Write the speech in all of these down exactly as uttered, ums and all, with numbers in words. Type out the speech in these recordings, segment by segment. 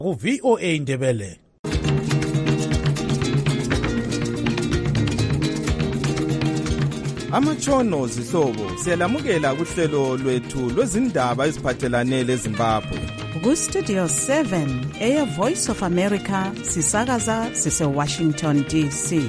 ku V O A Ndebele. Amachono zihlobo siyalamukela kuhlelo lwethu lwezindaba eziphathelane leZimbabwe. Ku Studio seven eya Voice of America sisakaza sise Washington D C.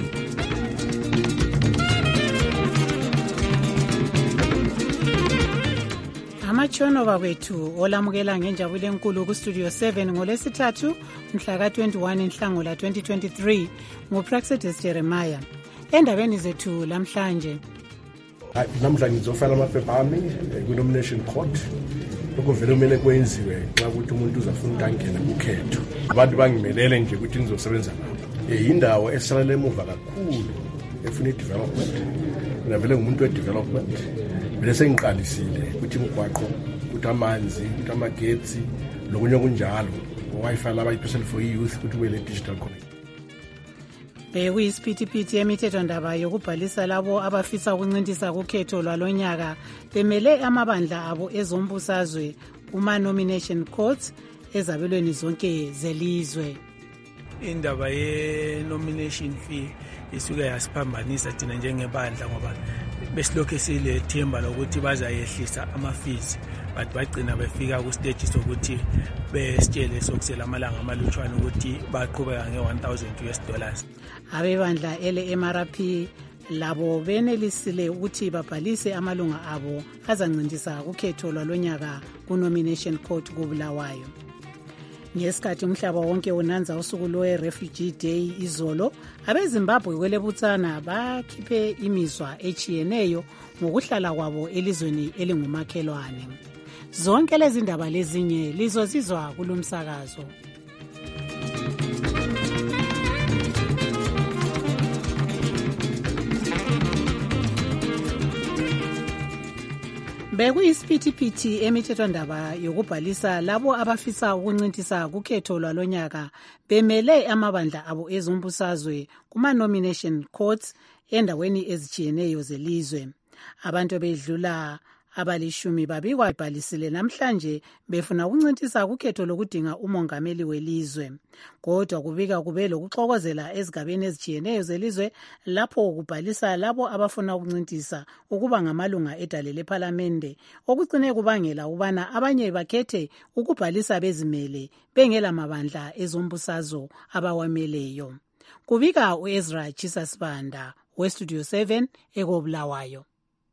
Amachono bakwethu olamukela ngenjabulo enkulu ku Studio seven ngolesithathu mhla ka twenty-one Nhlangula twenty twenty-three nguPraxedis Jeremiah. Endabeni zethu lamhlanje namhla ngizofala amaphepha ami ku-nomination court ukuvela kumele kwenziwe xa ukuthi umuntu uzafuna ukuthi angene kukhetho. Abantu bangimelele nje ukuthi ngizosebenza nabo. Yindawo esalele emuva kakhulu efuna i-development. Mina vele ngumuntu we-development. Vele sengiqalisile ukuthi imigwaqo, ukuthi amanzi, ukuthi amagetsi, lokunye kunjalo. Wi-Fi laba i-Person for Youth ukuthi kube le-digital connect. Bekuyisiphithiphithi yemithethondaba yokubhalisa labo abafisa ukuncintisa kukhetho lwalonyaka bemele amabandla abo ezombusazwe kuma-nomination courts ezabelweni zonke zelizwe. Indaba ye-nomination fee isuke yasiphambanisa thina njengebandla ngoba besilokhu silethemba lokuthi bazayehlisa ama-fees but bagcina befika ku-stage sokuthi besitshele sokusela amalanga amalutshwana ukuthi baqhubeka nge-one thousand U S dollars. Abebandla ele M R P labo benelisile ukuthi babhalise amalunga abo azancindisa kukhetho lwalonyaka ku-nomination court kuBulawayo. Ngesikhathi umhlaba wonke unanza usuku lwe-Refugee Day izolo, abeZimbabwe kwelebutsana bakhiphe imizwa echiyeneyo ngokuhlala kwabo elizweni elingumakhelwane. Zonke lezi ndaba lezinye lizozizwa kulumsakazo. Bekuyisiphithiphithi emithethondaba yokubhalisa labo abafisa ukuncintisa kukhetho lwalonyaka bemele amabandla abo ezombusazwe kuma-nomination courts endaweni ezijiyeneyo zelizwe. Abantu bedlula abalishumi babikwa bhalisile namhlanje befuna ukuncintisa kukhetho lokudinga umongameli welizwe. Kodwa kubika kube lokuxokozela ezigabeni ezijiyeneyo zelizwe lapho kubhalisa labo abafuna ukuncintisa ukuba ngamalunga edale lephalamende okucine kubangela ubana abanye bakhethe ukubhalisa bezimele bengela mabandla ezombusazo abawameleyo. Kubika uEzra Chisasibanda weStudio seven ekobulawayo.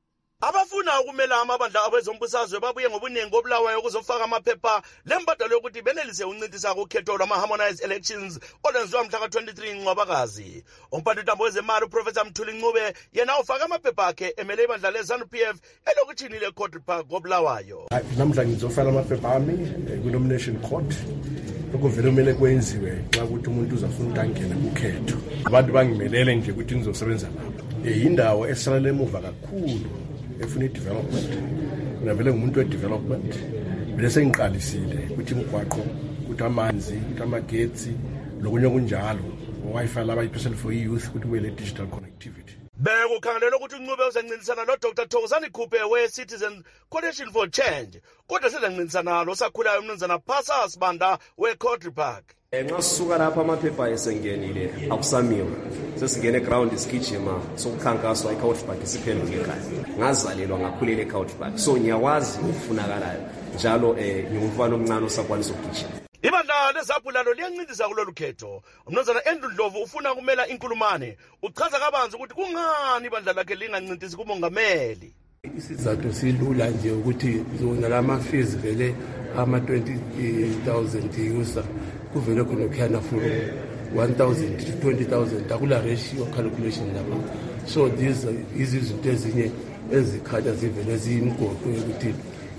Abafuna ukumela amabandla abezombusazwe babuye ngobuningi kobulawayo ukuzofaka amaphepha lembadalo yokuthi benelise ukuncintisa kukhetho lwama-harmonized elections olwenziwa mhla ka twenty-three Ncwabakazi. Umphathintambo wezemali uProfessor Mthuli Ncube yena ufaka amaphepha akhe emele ibandla le-ZANU P F elokutshini le-Court Park kobulawayo. Namhla ngizofala amaphepha ami ku-nomination court ukuvela kumele kwenziwe xa ukuthi umuntu uzafuna ukuthi angene kukhetho. Abantu bangimelele nje ukuthi ngizosebenza nabo. Yindawo esalele emuva kakhulu efuna i-development. Mina vele ngumuntu we-development. Vele sengiqalisile ukuthi imigwaqo, ukuthi amanzi, ukuthi amagetsi, lokunye kunjalo. Wi-Fi laba i-Person for Youth ukuthi kube le-digital connectivity. Bekukhangelelwe ukuthi uNcube uzancintisana no-Doctor Thokozani Khuphe we-Citizen Coalition for Change, kodwa selancintisana losakhulayo umnumzana Phasa Sibanda we-Court Park. Nxa sisuka lapha amaphepha esengenile akusamiwa sesingene eground isigijima sokukhankaswa eCourt Park isiphenduke ekhaya. Ngazalelwa ngakhulela eCourt Park, so ngiyawazi ukufunakalayo njalo eh ngumfana omncane osakwanisa ukugijima. Ibandla leZANU lalo liyancindisa kulolu khetho. Umnumzana Andrew Ndlovu ufuna kumela inkulumane. Uchaza kabanzi ukuthi kungani ibandla lakhe lingancintisi kumongameli. Isizathu silula nje ukuthi zona lama fees vele ama twenty thousand user kuvele khona kukhana for one thousand to twenty thousand akula ratio calculation lapha. So these izinto ezinye ezikhanya zivele ziyimgoqo ukuthi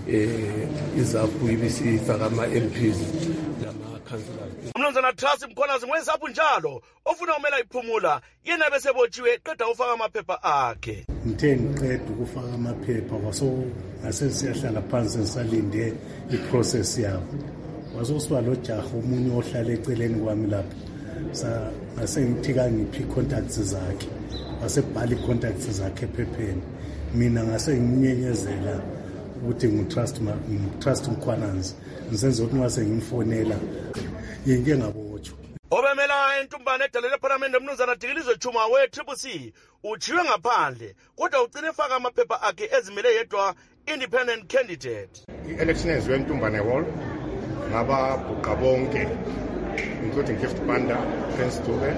eh iZANU ibisifaka ama M Ps lama councillors. Umnumzana Trust Mkhonazi weZANU njalo ofuna umela iphumula yena bese botshiwe qeda ufaka amaphepha akhe. Ngithe ngiqeda ukufaka amaphepha kwaso ngase siyahlala phansi ngisalinde iprocess yabo. Wazosuka lo jaha omunye ohlala eceleni kwami lapha. Sa ngase ngithika ngiphi contacts zakhe. Wasebhala icontacts zakhe ephepheni. Mina ngase nginyenyezela ukuthi ngitrust ma ngitrust Mkhwananzi ngisenza ukuthi ngase ngimfonela yenge ngabotshwa. Obemela entumbane edalele parliament umnumzana Dikilizwe Chuma we-Triple C uchiwe ngaphandle kodwa ugcine efaka amaphepha akhe ezimele yedwa independent candidate. I-election eziwe entumbane hall ngababhuqa bonke including Gift Banda, Prince Dube,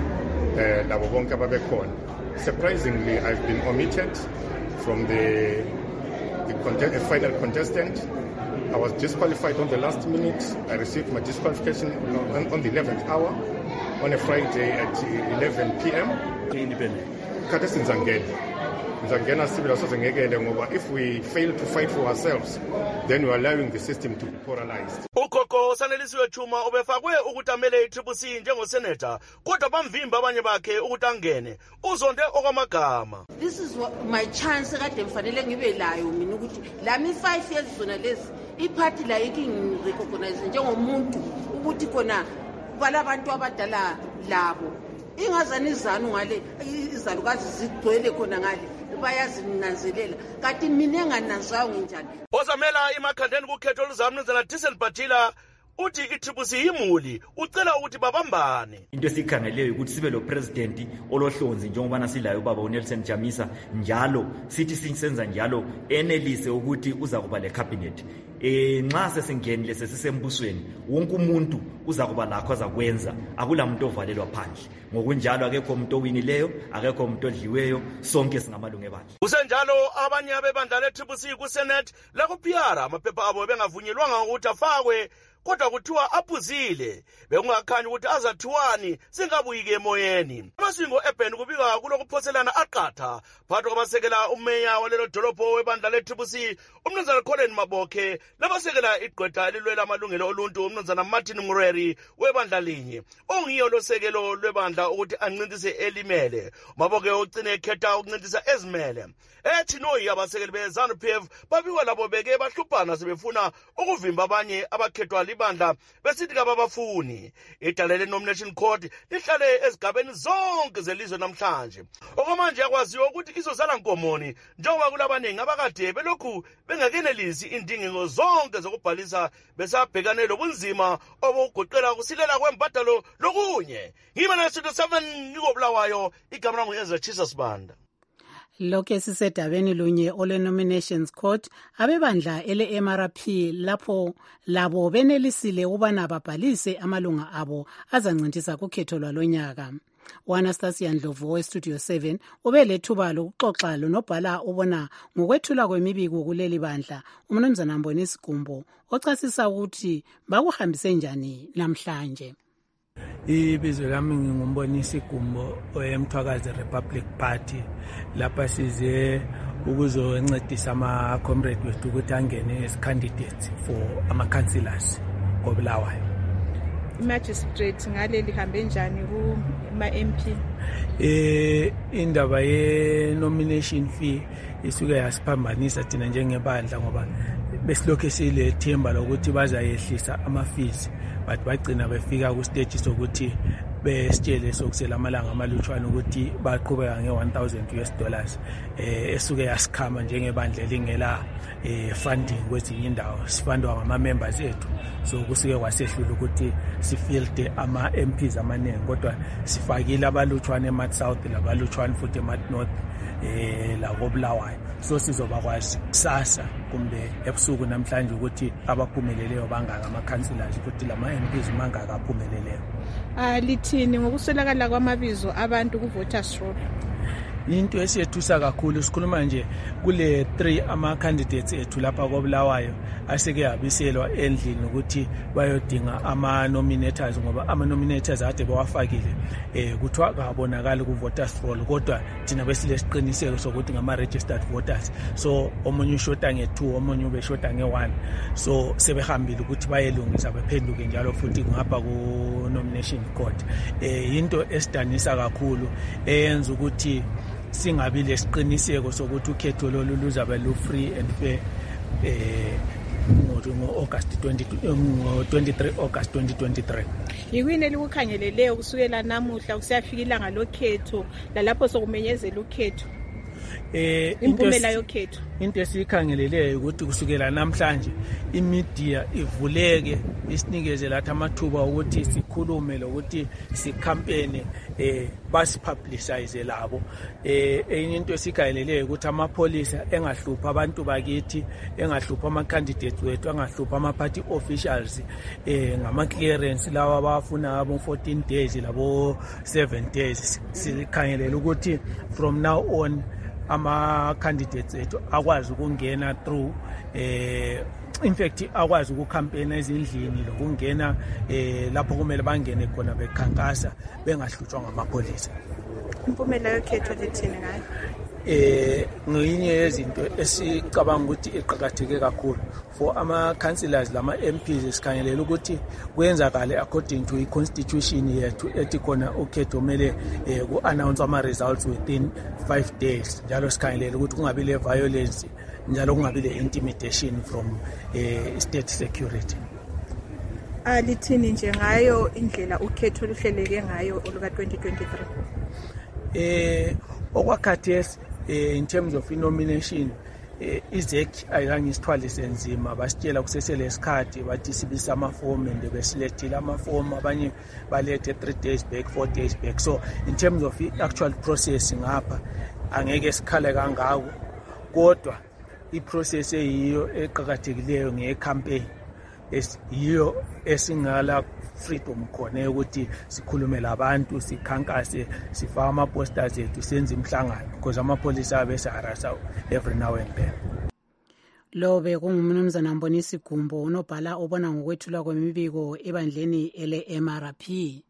eh labo bonke ababekhona. Surprisingly, I've been omitted from the the contest, final contestant. I was disqualified on the last minute. I received my disqualification on, on the eleventh hour on a Friday at eleven p m Independent. Khathesi Nzangena. Nzangena sibila sozengekele ngoba if we fail to fight for ourselves, then we are allowing the system to be paralyzed. Ukhokho Sanelisiwe Chuma ubefakwe ukuthi amele i-Triple C njengosenator kodwa bamvimba abanye bakhe ukuthi angene uzonde okwamagama. This is what my chance kade mfanele ngibe layo mina ukuthi lami five years zona lezi iparty la yiki ngirecognize njengomuntu ukuthi khona balabantu abadala labo ingazani izanu ngale izalukazi zigcwele khona ngale bayazinanzelela kanti mina engananzwayo njani. Ozamela imakhandeni kukhetho oluzamni mnumzana Decent Batila uthi i-Triple C imuli ucela ukuthi babambane. Into esikhangeleyo ukuthi sibe lo president olohlonzi njengoba silayo baba uNelson Chamisa njalo sithi sinsenza njalo enelise ukuthi uza kuba le cabinet. Eh nxa sesingenile sesisembusweni wonke umuntu uza kuba lakho azakwenza akula umuntu ovalelwa phandle ngokunjalo akekho umuntu owinileyo akekho umuntu odliweyo sonke singamalungu ebandla. Kusenjalo abanye abebandla le-Triple C ku Senate la ku P R amaphepha abo bengavunyelwanga ukuthi afakwe kodwa kuthiwa aphuzile bekungakhanyi ukuthi azathiwani singabuyike emoyeni. Amasingo ebheni kubika kulokuphoselana aqatha phakathi kwabasekela umeya walelo dolopho webandla le-Triple C umnumzana Colin Mabokhe labasekela igqwetha elilwela amalungelo oluntu umnumzana Martin Mureri webandla linye ongiyo losekelo lwebandla ukuthi ancintise elimele. Mabokhe ugcine ekhetha ukuncintisa ezimele ethi noyi abasekeli be-ZANU P F babiwa labo beke bahluphana sebefuna ukuvimba abanye abakhethwa libandla besithi kababafuni. Idalele nomination court lihlale ezigabeni zonke zelizwe namhlanje okwamanje yakwaziwa ukuthi izozala nkomoni njengoba kulabaningi abakade belokhu bengakenelisi indingo zonke zokubhalisa besabhekane lobunzima obugoqela kusilela kwembadalo lokunye. Ngimana Studio seven ngikobulawayo igama lami Ezra Jesus Banda. Lokho sisedabeni lunye ole nominations court abebandla ele M R P lapho labo benelisile ubana babhalise amalunga abo azancintisa kukhetho lwalonyaka. Anastasia Ndlovu we Studio seven ubelethuba lokuxoxa lonobhala ubona ngokwethula kwemibiko kuleli bandla umnumzana Mbonisi Gumbo ochasisa ukuthi bakuhambise njani namhlanje. Ibizo lami ngingumbonisi Gumbo emthwakazi Republic Party lapha size ukuzoncedisa ama comrade wethu ukuthi angene as candidates for ama councillors koBulawayo. Magistrate ngale lihambe njani ku ma M P? Eh indaba ye nomination fee isuke yasiphambanisa thina njengebandla ngoba besilokho sile themba lokuthi bazayehlisa ama fees but bagcina befika ku stage sokuthi besitshele sokusela amalanga amalutshwana ukuthi baqhubeka nge one thousand U S dollars eh esuke yasikhama njengebandla lingela eh funding kwezinye indawo sifundwa ngama members ethu so kusuke kwasehlula ukuthi sifield ama M Ps amaningi kodwa sifakile abalutshwana eMat South labalutshwana futhi eMat North eh la koBulawayo so sizoba kwazi kusasa kumbe ebusuku namhlanje ukuthi abaphumeleleyo bangaka ama councillors futhi lama M Ps mangaka aphumeleleyo. Ah lithini ngokuswelakala kwamabizo abantu ku voters roll? Into esiyethusa kakhulu sikhuluma nje kule three ama candidates ethu lapha koBulawayo aseke yabiselwa endlini ukuthi bayodinga ama nominators ngoba ama nominators ade bawafakile eh kuthiwa kabonakala ku voters roll kodwa thina besile siqiniseko sokuthi ngama registered voters so omunye ushota nge two omunye ubeshota nge one so sebehambile ukuthi bayelungisa bephenduke njalo futhi ngapha ku nomination court eh into esidanisa kakhulu eyenza ukuthi singabi lesiqiniseko sokuthi ukhetho lolu luzabe lu free and fair eh ngo August twenty-three August twenty twenty-three. Yikwini elikukhangeleleyo kusukela namuhla kusiyafika ilanga lokhetho lalapho sokumenyezela ukhetho? eh impumela yokhetho into esiyikhangeleleyo ukuthi kusukela namhlanje imedia ivuleke isinikeze lathi amathuba ukuthi sikhulume lokuthi sikampeni eh basipublicize labo eh enye into esikhangeleleyo ukuthi amapolisa engahlupha abantu bakithi engahlupha ama candidates wethu engahlupha ama party officials eh ngama clearance lawa abafuna abo fourteen days labo seven days sikhangelela ukuthi from now on ama candidates ethu akwazi ukungena through eh in fact akwazi ukucampaign ezindlini lokungena eh lapho kumele bangene khona bekhankasa bengahlutshwa ngamapolisa. Impumela yokhetho lethini ngayo eh ngiyinye yezinto esicabanga ukuthi iqhakatheke kakhulu for ama councillors lama M Ps esikhangelela ukuthi kwenzakale according to i-constitution yethu ethi khona ukhetho kumele ku announce ama results within five days njalo sikhangelela ukuthi kungabi le violence njalo kungabi le intimidation from eh state security. Alithini nje ngayo indlela ukhetho luhleleke ngayo oluka twenty twenty-three? Eh okwakhathesi in terms of nomination eh izeki ayizange isithwalise nzima basitshela kusesele isikhathi bathi sibisa amaform and besilethile amaform abanye balethe three days back four days back, so in terms of the actual process ngapha angeke sikhale kangako kodwa iprocess eyiyo eqhakathekileyo ngecampaign esiyiyo esingala freedom khona ukuthi sikhulume labantu sikhankase sifaka ama posters ethu senze imhlangano because amapolisa abesarasa every now and then. Lo bekungumnumzana Mbonisi Gumbo unobhala obona ngokwethulwa kwemibiko ebandleni ele M R P.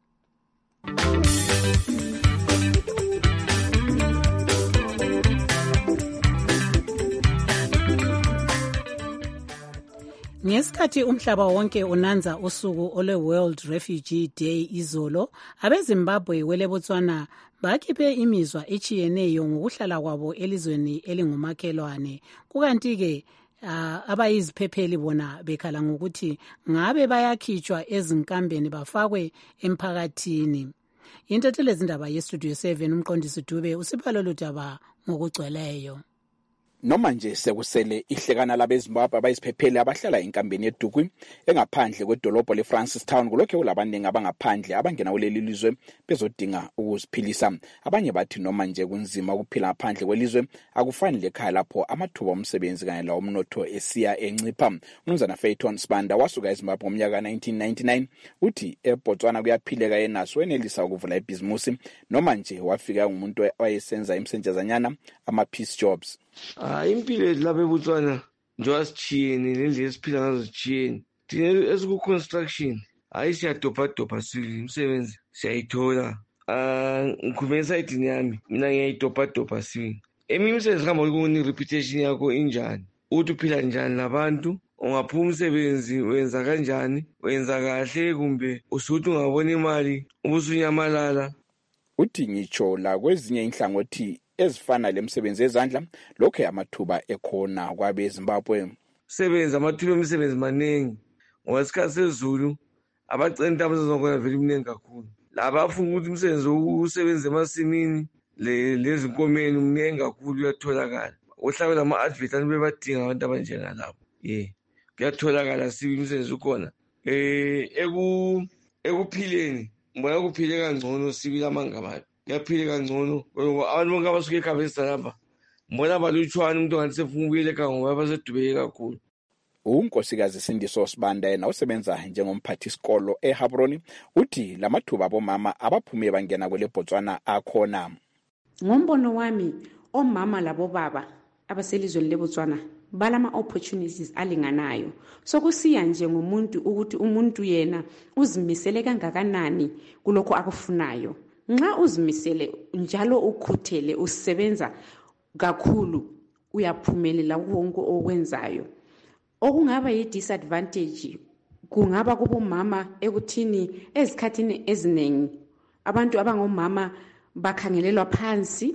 Ngesikhathi umhlaba wonke unanza usuku ole World Refugee Day izolo, abeZimbabwe wele Botswana bakhiphe imizwa echiyeneyo ngokuhlala kwabo elizweni elingumakhelwane. Kukanti ke uh, abayiziphepheli bona bekhala ngokuthi ngabe bayakhitshwa ezinkambeni bafakwe emphakathini. Intatheli zindaba yestudio seven umqondisi Dube usibalo ludaba ngokugcweleyo. Noma nje sekusele ihlekana labeZimbabwe abayisiphepheli abahlala enkambeni yeDukwi engaphandle kwedolobho leFrancistown kulokho kulabaningi abangaphandle abangena kuleli lizwe bezodinga ukuziphilisa. Abanye bathi noma nje kunzima ukuphila ngaphandle kwelizwe akufani lekhaya lapho amathuba omsebenzi kanye lawo umnotho esiya encipha. Umnumzana Fayton Sibanda wasuka eZimbabwe ngomnyaka nineteen ninety-nine uthi eBotswana kuyaphileka yenaso wenelisa ukuvula ibhizimusi noma nje wafika umuntu owayesenza imsentshazanyana ama peace jobs. Ah impilo lapha eBotswana njengoba sichiyene nendlela esiphila ngazo sichiyene. Thina esiku construction hayi siyadobha dobha imisebenzi siyayithola. Ah ngikhuluma esayidini yami mina ngiyayidobha dobha sini. Eminye imisebenzi hamba ukuni reputation yakho injani? Uthi uphila njani labantu? Ungaphuma umsebenzi wenza kanjani? Wenza kahle kumbe usuthi ungabona imali ubusunyamalala? Uthi ngitsho la kwezinye inhlangothi ezifana lemsebenzi ezandla lokho amathuba ekhona kwabeZimbabwe. Sebenza amathuba emisebenzi maningi ngosikhathi sezulu abacenta abazokona vele iminingi kakhulu. Laba afuna ukuthi umsebenzi usebenze emasimini lezinkomeni umningi kakhulu uyatholakala. Uhlabela ama advert anibe badinga abantu abanjenga labo. Yeah. Kuyatholakala sibi umsebenzi ukhona. Eh eku ekuphileni mbona kuphile kangcono sibi lamangamayo. Yaphile kangcono abantu bonke abasuke ekhaya lapha mbona balutshwana umuntu ngathi sefuna ukuyele ekhaya ngoba basedubeke kakhulu. uNkosikazi Sindiso Sibanda yena usebenza njengomphathi isikolo eHabroni uthi lamathuba abomama abaphume bangena kwele Botswana akhona. Ngombono wami omama labo baba abaselizweni leBotswana balama opportunities alinganayo. So kusiya nje ngomuntu ukuthi umuntu yena uzimisele kangakanani kulokho akufunayo. Nxa uzimisele njalo ukhuthele usebenza kakhulu uyaphumelela wonke okwenzayo. Okungaba yi disadvantage kungaba kubomama ekuthini ezikhathini ezinengi abantu abangomama bakhangelelwa phansi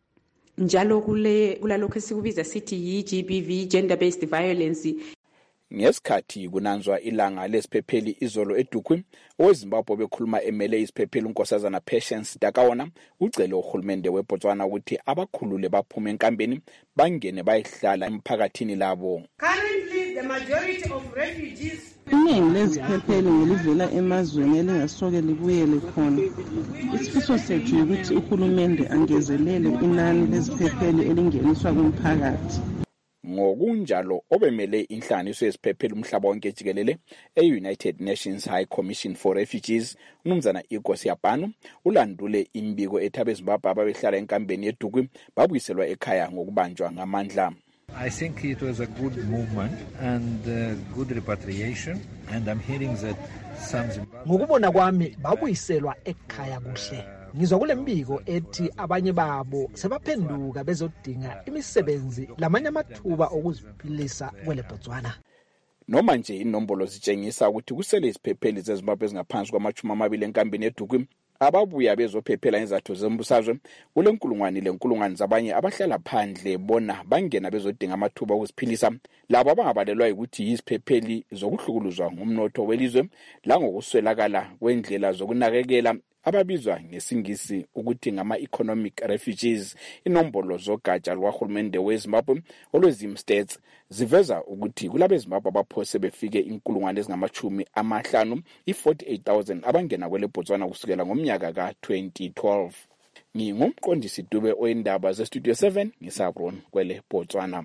njalo kule kulalokho esikubiza sithi yi G B V, gender based violence. Ngesikhathi kunanzwa ilanga lesiphepheli izolo eDukwi, oweZimbabwe bekhuluma emele isiphepheli unkosazana Patience Dakaona ucele uhulumende weBotswana ukuthi abakhulule baphume enkambeni bangene bayihlala emphakathini labo. Currently the majority of refugees iningi leziphepheli ngelivela emazweni elingasoke libuyele khona. Isifiso sethu ukuthi uhulumende angezelele inani leziphepheli elingeniswa kumphakathi. Ngokunjalo obemele inhlanganiso yeziphepheli umhlaba wonke jikelele e-United Nations High Commission for Refugees uMnumzana Igor Siyabhanu ulandule imbiko ethi abeZimbabwe ababehlala enkambeni yeDukwi babuyiselwa ekhaya ngokubanjwa ngamandla. I think it was a good movement and uh, good repatriation, and I'm hearing that some Zimbabwe ngokubona kwami babuyiselwa ekhaya kuhle. Ngizwa kule mbiko ethi abanye babo sebaphenduka bezodinga imisebenzi lamanye amathuba okuziphilisa kwele Botswana. Noma nje inombolo zitshengisa ukuthi kusele iziphepheli zeZimbabwe ezingaphansi kwamachumi amabili enkambeni yeDukwi ababuya bezophephela izathu zembusazwe kule nkulungwane lenkulungwane zabanye abahlala phandle bona bangena bezodinga amathuba okuziphilisa labo abangabalelwa ukuthi yiziphepheli zokuhlukuluzwa ngumnotho welizwe la ngokuswelakala kwendlela zokunakekela ababizwa ngesingisi ukuthi ngama-economic refugees. Inombolo zogatsha lwahulumende weZimbabwe olwezim states ziveza ukuthi kulabe Zimbabwe abaphose befike inkulungwane ezingamachumi amahlanu i-forty-eight thousand abangena kwele Botswana kusukela ngomnyaka ka twenty twelve. Ngingumqondisi Dube oyindaba ze-Studio seven ngisabron kwele Botswana.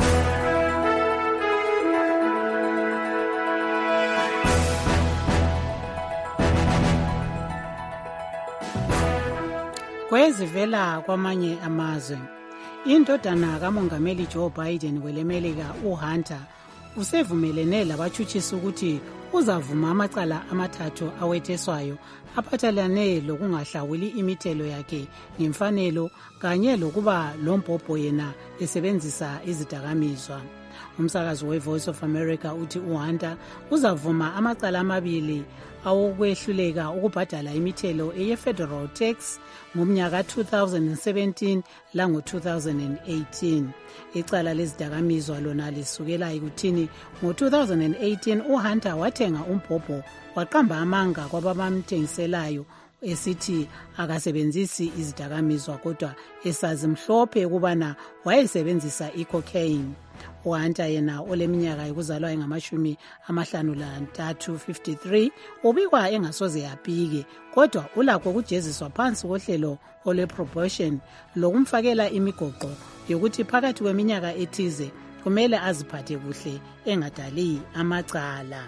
Kwezivela kwamanye amazwe, indodana kamongameli Joe Biden welemelika uHunter usevumelene labatshutshisi ukuthi uzavuma amacala amathathu awetheswayo aphathelane lokungahlawuli imithelo yakhe ngemfanelo kanye lokuba lombhobho yena esebenzisa izidakamizwa. Umsakazi we-Voice of America uthi uHunter uzavuma amacala amabili awokwehluleka ukubhadala imithelo eye-federal tax ngomnyaka two thousand seventeen lango two thousand eighteen. Icala lezidakamizwa lona lisukela ekuthini ngo two thousand eighteen uHunter wathenga umbhobho waqamba amanga kwabamthengiselayo esithi akasebenzisi izidakamizwa kodwa esazi mhlophe ukubana wayesebenzisa icocaine. uHunter yena oleminyaka yokuzalwa engamashumi amahlanu lantathu fifty-three ubikwa engasoze yapike kodwa ulakho ukujeziswa phansi kohlelo olwe-probation lokumfakela imigoqo yokuthi phakathi kweminyaka ethize kumele aziphathe kuhle engadali amacala.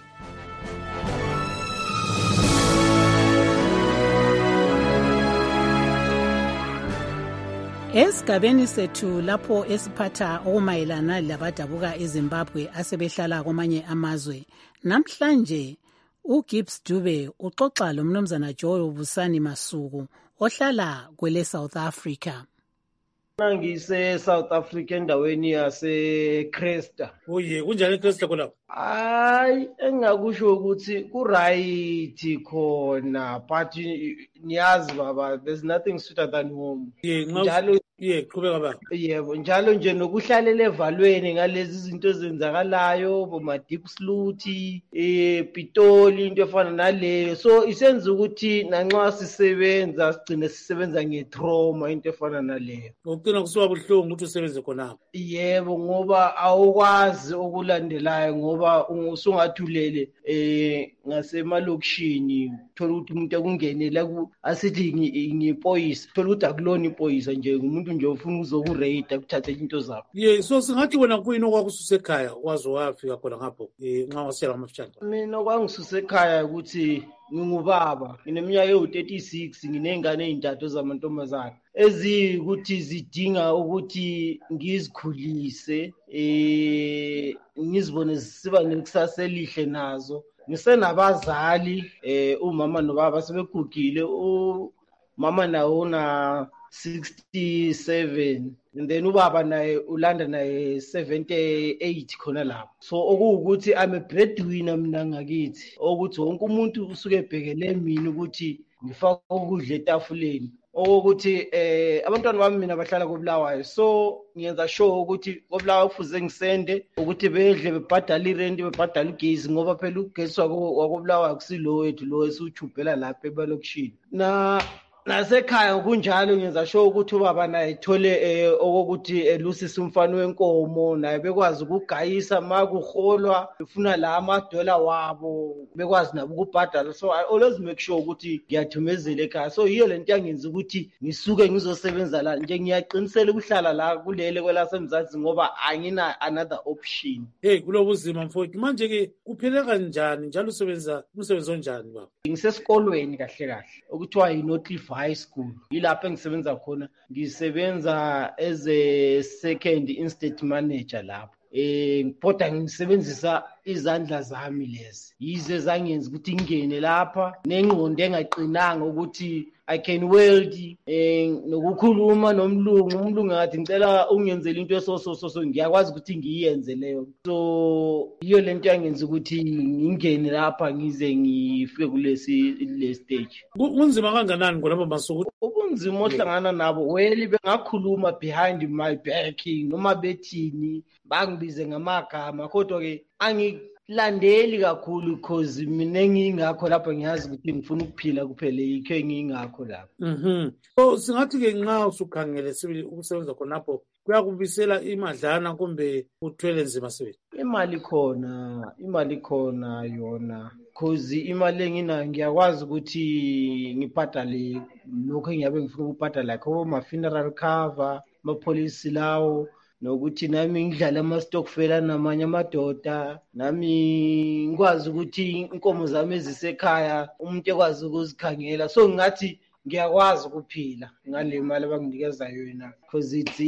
Esigabeni sethu lapho esiphatha okumayelana labadabuka eZimbabwe asebehlala kwamanye amazwe, namhlanje uGibbs Dube uxoxa lomnumzana Joe Busani Masuku ohlala kwele South Africa. Ngise South Africa endaweni yase Cresta. Oye, kunjani eCresta khona? Hayi, engakusho ukuthi ku right khona but niyazi baba, there's nothing sweeter than home. Njalo ye qhubeka baba. Yebo, njalo nje nokuhlalela evalweni ngalezi izinto ezenzakalayo boma deep sluti, eh pitoli into efana naleyo. So isenza ukuthi nanxa sisebenza sigcine sisebenza ngetrauma into efana naleyo. Ugcina kusuka buhlungu ukuthi usebenze khona. Yebo, ngoba awukwazi okulandelayo ngoba usungathulele eh ngasemalokishini thola ukuthi umuntu akungenela ku asithi ngipoyisa thola ukuthi akulona ipoyisa nje umuntu nje ufuna uzokurate kuthathe into zakho. Ye so singathi wena kuyini okwakususa ekhaya wazo wafika khona ngapho eh nxa wasela amafishana. Mina kwangisusa ekhaya ukuthi ngingubaba ngineminyaka ewu thirty-six nginengane ezintathu zamantombazana ezikuthi zidinga ukuthi ngizikhulise eh ngizibone siba nekusasa elihle nazo. Ngisenabazali eh umama nobaba sebegugile, umama nawo na sixty-seven and then ubaba naye ulanda naye seventy-eight khona lapho. So okuwukuthi I'm a breadwinner mina ngakithi ukuthi wonke umuntu usuke ebhekele mina ukuthi ngifaka ukudla etafuleni okokuthi eh abantwana bami mina bahlala koBulawayo, so ngiyenza sure ukuthi koBulawayo kufuze ngisende ukuthi bedle bebhadala irent bebhadala ugesi ngoba phela ugesi wakoBulawayo kusilo wethu lo esiuchubhela lapha ebalokishini na nasekhaya kunjalo. Ngiyenza sure ukuthi ubaba naye ethole okokuthi elusisa umfana wenkomo naye bekwazi ukugayisa makuholwa befuna la amadola wabo bekwazi nabo ukubhadala. So I always make sure ukuthi ngiyathumezela ekhaya. So yiyo lento yangenza ukuthi ngisuke ngizosebenza la nje, ngiyaqinisela ukuhlala la kulele kwelasemzansi ngoba angina another option. Hey kulobuzima mfowethu, manje ke kuphile kanjani njalo usebenza umsebenzi onjani baba? Ngisesikolweni kahle kahle okuthiwa yiNotcliffe High School, yilapho engisebenza khona. Ngisebenza as a second instate manager lapho. Eh kodwa ngisebenzisa izandla zami lezi yize zangenza ukuthi ngingene lapha nengqondo engaqinanga ukuthi I can weld eh nokukhuluma nomlungu umlungu ngathi ngicela ungenzele into esoso so ngiyakwazi ukuthi ngiyenze leyo. So iyo lento yangenza ukuthi ngingene lapha ngize ngifike kulesi le stage. Kunzima kanganani ngolabo masuku? Ubunzima ohlangana nabo weli bengakhuluma behind my back noma bethini bangibize ngamagama kodwa ke angilandeli kakhulu because mina ngingakho lapha ngiyazi ukuthi ngifuna ukuphila kuphela yikho engingakho lapha. Mhm. So singathi ke nxa usukhangele sibili ukusebenza khonapho kuyakubisela imadlana kumbe uthwele nzima sebenza? Imali khona, imali khona yona. Cause imali engina ngiyakwazi ukuthi ngibhadale lokho engiyabe ngifuna ukubhadala lakho ma funeral cover, ma police lawo, nokuthi nami ngidlala ama stockfela namanye amadoda, nami ngikwazi ukuthi inkomo zami ezisekhaya umuntu ekwazi ukuzikhangela. So ngathi ngiyakwazi ukuphila ngale mali abanginikeza yona because it's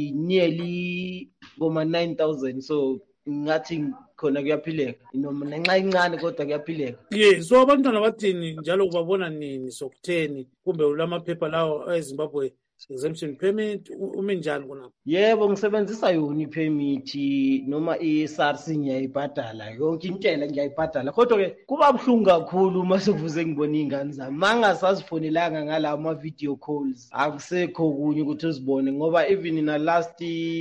nearly goma nine thousand. So ngathi khona kuyaphileka noma nenxa incane kodwa kuyaphileka. Yeah, so abantwana bathini njalo kubabona nini sokutheni kumbe ulamaphepha lawo eZimbabwe exemption permit umi njani khona? Yebo ngisebenzisa yona ipermit noma iS A R S ngiyayibhadala yonke intela ngiyayibhadala kodwa ke kuba buhlungu kakhulu uma sekuvuze ngibona izingane zami mangasazifonelanga ngala ama video calls akusekho kunye ukuthi uzibone ngoba even na last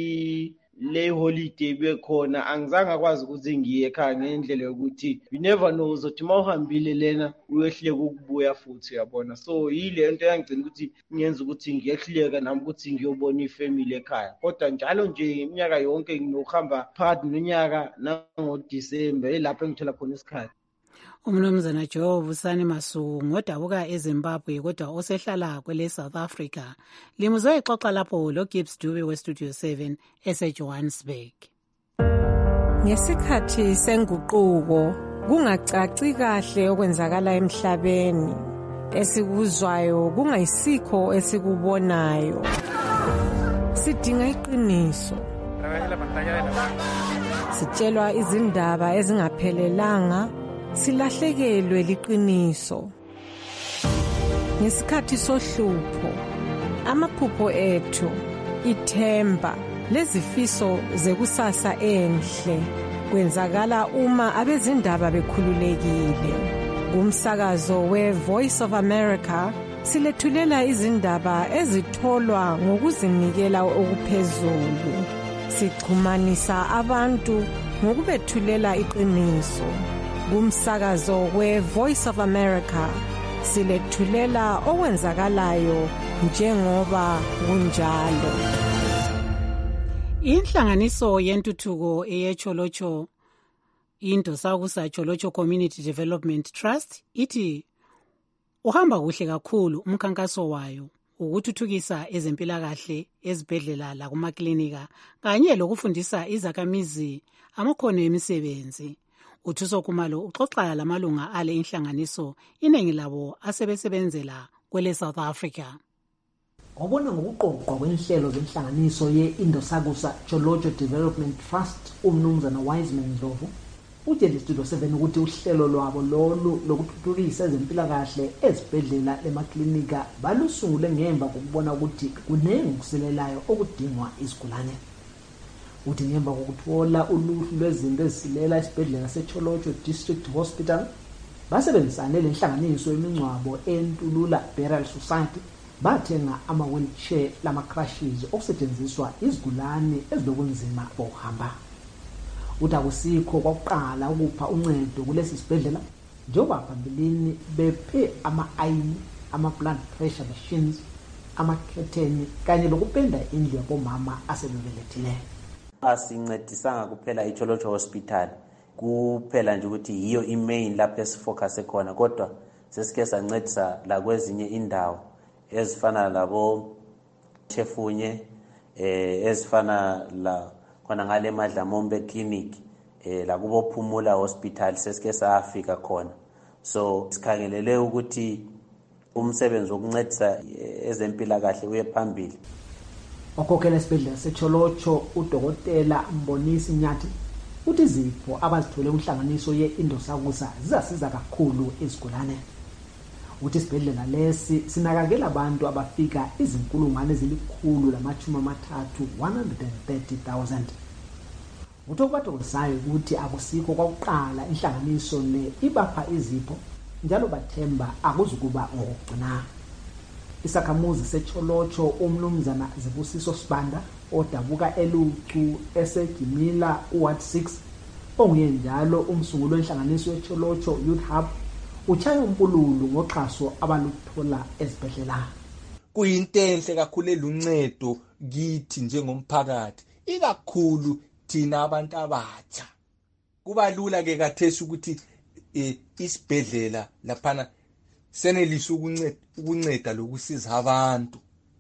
le holiday bekhona angizange akwazi ukuthi ngiye ekhaya ngendlela yokuthi you never know uzothi mawuhambile lena uyehleka ukubuya futhi yabona. So yile nto yangicina ukuthi ngiyenza ukuthi ngiyehleka nami ukuthi ngiyobona ifamily ekhaya kodwa njalo nje iminyaka yonke nginokuhamba phakathi nonyaka nangoDisemba elapho engithola khona isikhathi. Umnumzana Joe Vusani Masuku ngodabuka eZimbabwe kodwa osehlala kwele South Africa. Limuzwe ixoxa lapho lo Gibbs Dube we Studio seven eseJohannesburg. Ngesikhathi senguquko kungacaci kahle okwenzakala emhlabeni, esikuzwayo kungayisikho esikubonayo. Sidinga iqiniso. Sitshelwa izindaba ezingaphelelanga, silahlekelwe liqiniso. Ngesikhathi sohlupho, amaphupho ethu, ithemba, lezifiso zekusasa enhle kwenzakala uma abezindaba bekhululekile. Kumsakazo we Voice of America silethulela izindaba ezitholwa ngokuzinikela okuphezulu. Sixhumanisa abantu ngokubethulela iqiniso. Kumsakazo we Voice of America silethulela okwenzakalayo njengoba kunjalo. Inhlanganiso yentuthuko eyeCholocho Indosakusa Cholocho Community Development Trust ithi uhamba kuhle kakhulu umkhankaso wayo ukuthuthukisa ezempilakahle ezibhedlela la kumaklinika kanye lokufundisa izakhamizi amakhono emisebenzi. Uthuso Khumalo uxoxa lamalunga ale inhlanganiso inengi labo asebesebenzela kwele South Africa. Ngobona ngokuqoqwa kwenhlelo zenhlanganiso ye-Indosakusa Cholocho Development Trust umnumzana Wiseman Ndlovu utshele Studio seven ukuthi uhlelo lwabo lolu lokuthuthukisa ezempilakahle ezibhedlela lemaklinika balusungule ngemva kokubona ukuthi kunengi ukuselelayo okudingwa izigulane. Uthi ngemva kokuthola uluhlu lwezinto ezisilela esibhedlela seCholocho District Hospital basebenzisane lenhlanganiso yemingcwabo eNtulula Burial Society bathenga ama-wheelchair lama-crashes okusetshenziswa izigulane ezilobunzima bokuhamba. Uthi akusikho kwakuqala ukupha uncedo kulesi sibhedlela njengoba phambilini bephe ama-ayini, ama-blood pressure machines, amakhetheni kanye lokupenda indlu yabomama asebebelethile. Asincedisanga kuphela iCholocho Hospital kuphela nje ukuthi yiyo i-main lapho esifocus khona, kodwa sesike sancedisa la kwezinye indawo ezifana labo Chefunye, eh ezifana la khona ngale Madlamombe Clinic, eh la kubo Phumula Hospital sesike safika khona. So sikhangelele ukuthi umsebenzi wokuncedisa ezempilakahle uye phambili. Okhokhela esibhedlela seCholocho udokotela Mbonisi Nyathi uthi izipho abazithole kuhlanganiso ye-Indosakusa zizasiza kakhulu izigulane. Uthi isibhedlela lesi sinakakela abantu abafika izinkulungwane ezilikhulu lamachumi amathathu one hundred thirty thousand. Uthi okubatokozayo ukuthi akusikho kwakuqala inhlanganiso le ibapha izipho njalo bathemba akuzukuba ngokugcina. Isakhamuzi seCholocho umnumzana Zibusiso Sibanda odabuka eLucu esegimila uWard six onguye njalo umsungulo wenhlanganiso yeCholocho Youth Hub uchaya umpululu ngoxhaso abaluthola ezibhedlela. Kuyinto enhle kakhulu eluncedo kithi njengomphakathi, ikakhulu thina abantu abatsha. Kuba lula ke kathesi ukuthi eh, isibhedlela laphana senelisa ukunceda ukunceda lokusiza abantu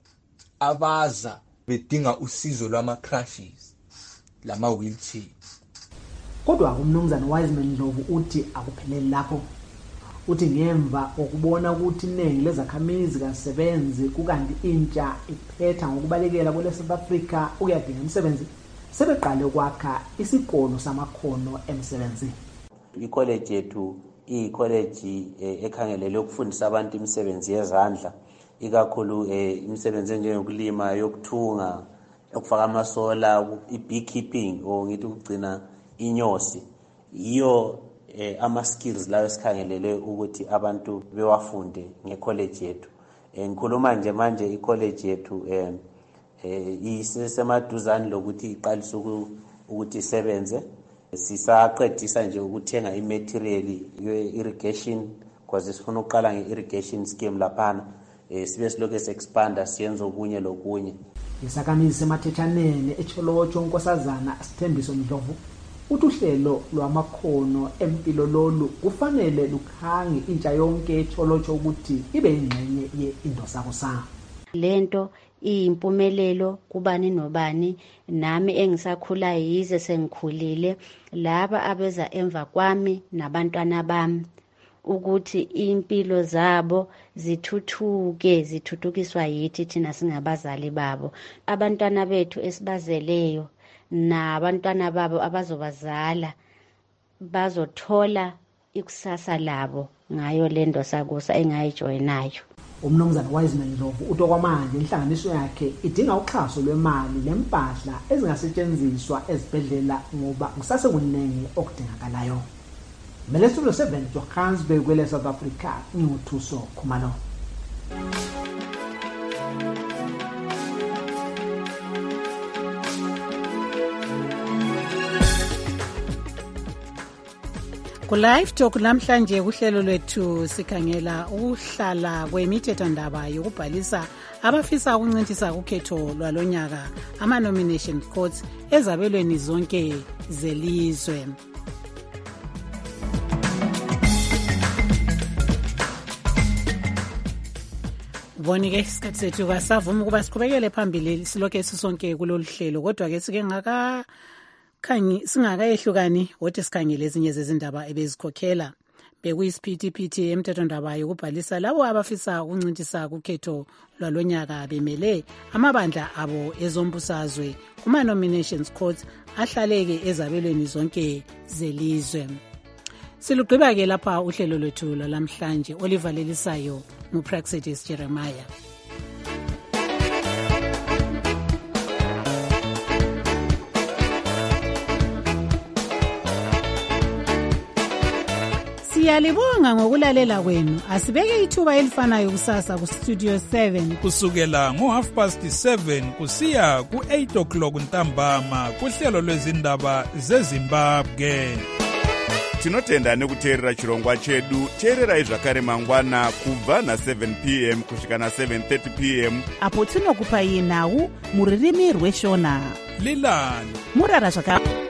abaza bedinga usizo lwama-crashes lama-wheelchair. Kodwa umnumzana Wiseman Ndlovu uthi akupheleli lapho. Uthi ngemva ukubona ukuthi iningi lezakhamizi kasebenzi kukanti intsha iphetha ngokubalekela kwele South Africa uyadinga umsebenzi, sebeqale ukwakha isikolo samakhono emsebenzi. I-college yethu i-college ekhangelele ukufundisa abantu imisebenzi yezandla, ikakhulu imisebenzi enjengokulima, yokuthunga, ukufaka amasola, i-beekeeping o ngithi ukugcina inyosi. Iyo eh, ama-skills lawo esikhangelele ukuthi abantu bewafunde nge-college yethu. Ngikhuluma nje manje i-college yethu eh, eh, isesemaduzane lokuthi iqalise ukuthi isebenze. Sisaqedisa nje ukuthenga imaterial ye-irrigation because sifuna ukuqala nge-irrigation scheme laphana, eh, sibe silokhu se-expanda siyenza okunye lokunye. Isakhamizi semathethaneni eCholocho unkosazana Sithembiso Ndlovu uthi uhlelo lwamakhono empilo lolu kufanele lukhange intsha yonke eCholocho ukuthi ibe ingxenye ye-Indosakusa. Lento iyimpumelelo kubani nobani, nami engisakhula yize sengikhulile, laba abeza emva kwami nabantwana bami, ukuthi impilo zabo zithuthuke, zithuthukiswa yithi thina singabazali babo. Abantwana bethu esibazeleyo nabantwana babo abazobazala bazothola ikusasa labo ngayo le Ndosakusa engayijoyinayo. Umnumzana Wiseman Ndlovu uthi okwamanje inhlanganiso yakhe idinga uxhaso lwemali lempahla ezingasetshenziswa ezibhedlela ngoba kusase kuningi okudingakalayo. Melestudio seven Johannesburg kwele South Africa, nguthuso Khumalo. Ku live talk namhlanje kuhlelo lwethu sikhangela ukuhlala kwemithethondaba yokubhalisa abafisa ukuncintisa ukhetho lwalonyaka ama nomination courts ezabelweni zonke zelizwe. Bonike isikhathi sethu kasavuma ukuba siqhubekele phambili silokho sisonke kulolu hlelo, kodwa ke sike ngaka khangi singakayehlukani wothi sikhangele ezinye zezindaba ebezikhokhela. Bekuyisiphithiphithi emthethondaba yokubhalisa labo abafisa ukuncintisa kukhetho lwalonyaka bemele amabandla abo ezombusazwe kuma nominations courts ahlaleke ezabelweni zonke zelizwe. Silugqiba ke lapha uhlelo lwethu lamhlanje. Oliver Lelisayo muPraxedis Jeremiah. Siyalibonga ngokulalela kwenu. Asibeke ithuba elifanayo kusasa ku Studio seven kusukela ngo half past seven kusiya ku eight o'clock ntambama kuhlelo lwezindaba zeZimbabwe. Tinotenda nekuteerera chirongwa chedu. Teererai zvakare mangwana kubva na seven p m kusvika na seven thirty p m apo tinokupai nhau muririmi rweshona. Lilani murara zvaka